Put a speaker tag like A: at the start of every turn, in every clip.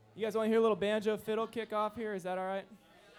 A: You guys want to hear a little banjo fiddle kick off here? Is that all right?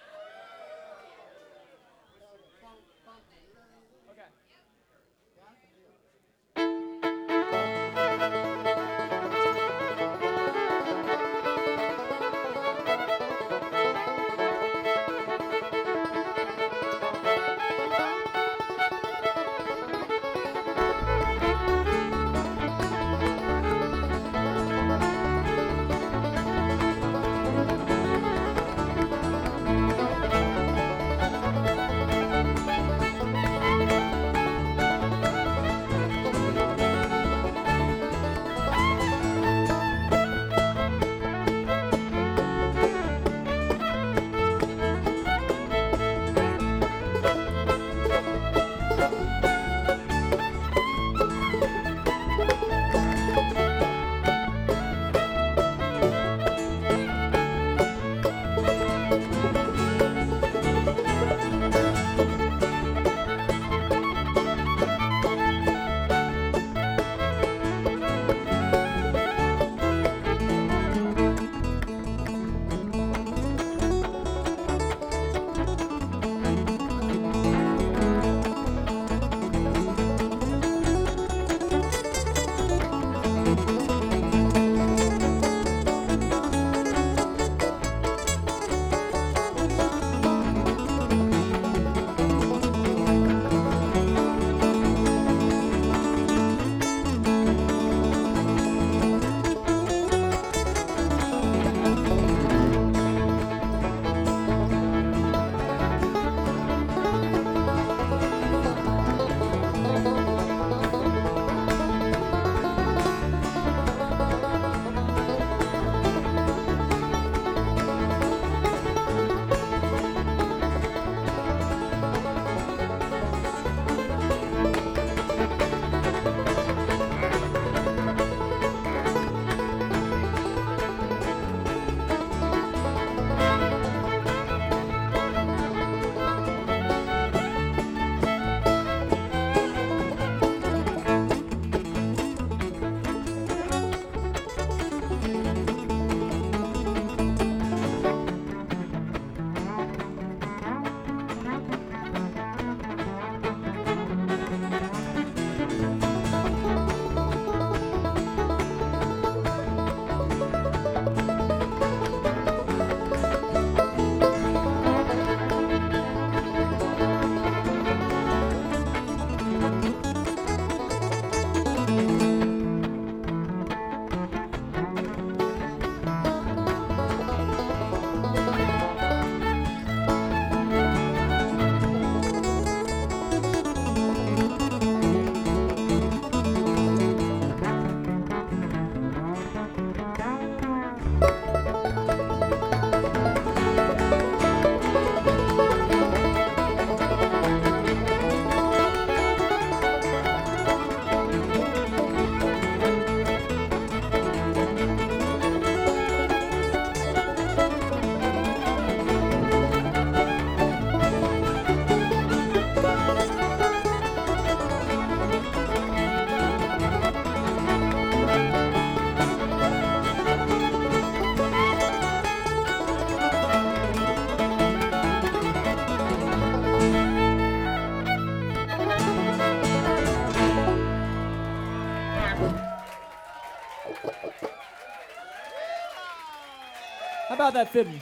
A: How about that fiddle?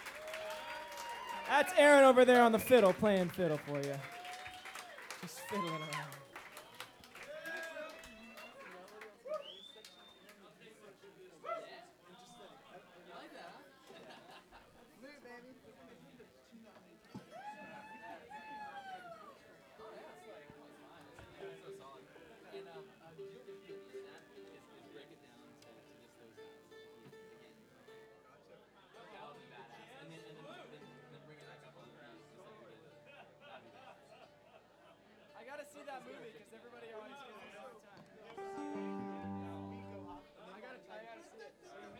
A: That's Aaron over there on the fiddle, playing fiddle for you. Just fiddling around. I gotta see that movie because everybody always gives me a hard time. I gotta see it.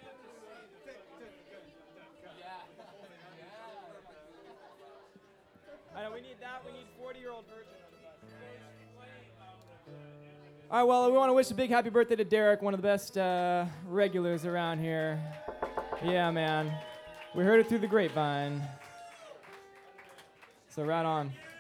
A: Yeah. I know we need that. We need 40-year-old version of the bus. All right. Well, we want to wish a big happy birthday to Derek, one of the best regulars around here. Yeah, man. We heard it through the grapevine. So right on.